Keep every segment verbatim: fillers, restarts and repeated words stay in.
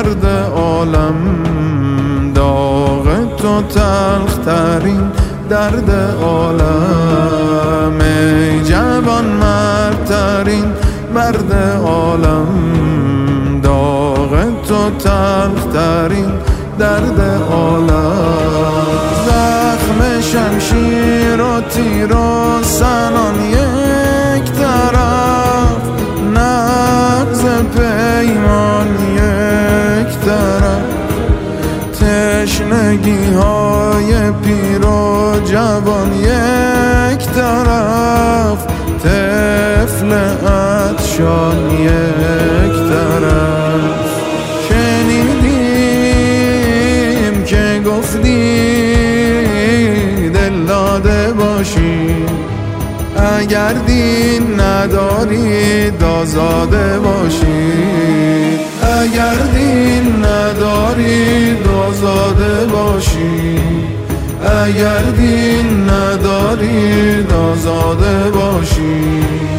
درد عالم، داغ تو تلخ ترین درد عالم. ای جوان مردترین مرد عالم، داغ تو تلخ ترین درد عالم. زخم شمشیر و تیر و سنان یک طرف، نبض پیمان یک طرف، تشنگی های پیر و جوان یک طرف، طفل عطشان یک طرف. شنیدیم که گفتی دل داده باشی، اگر دین ندارید آزاده باشید، اگر دین ندارید آزاده باشید، اگر دین ندارید آزاده باشید.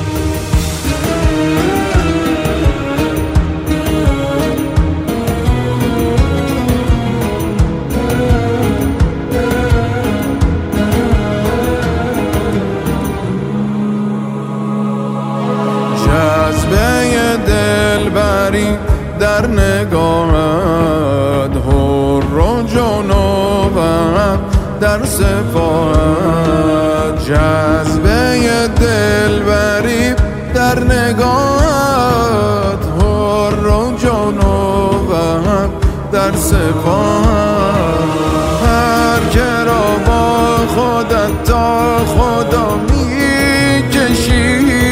جذبه دلبری در نگاهت، حر و جنوبت در صفات. جذبه دلبری در نگاهت، حر و جنوبت در صفات. هر که را با خودت تا خدا می کشی،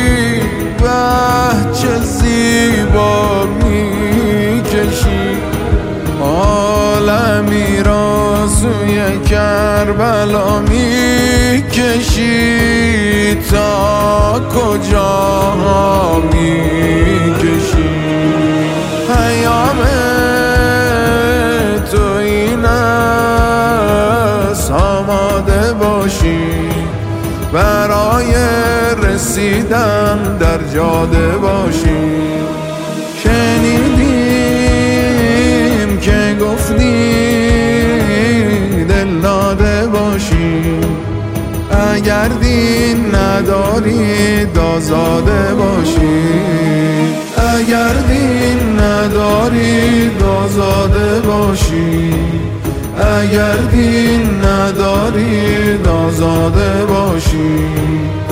چه زیبا می کشی. عالمی را سوی کربلا می کشی، تا کجا می کشی. پیام تو این است آماده باشی، برای رسیدن در جاده باشی. شنیدیم که گفتی دل داده باشی، اگر دین ندارید آزاده باشید، اگر دین ندارید آزاده باشید، اگر دین ندارید آزاده باشید.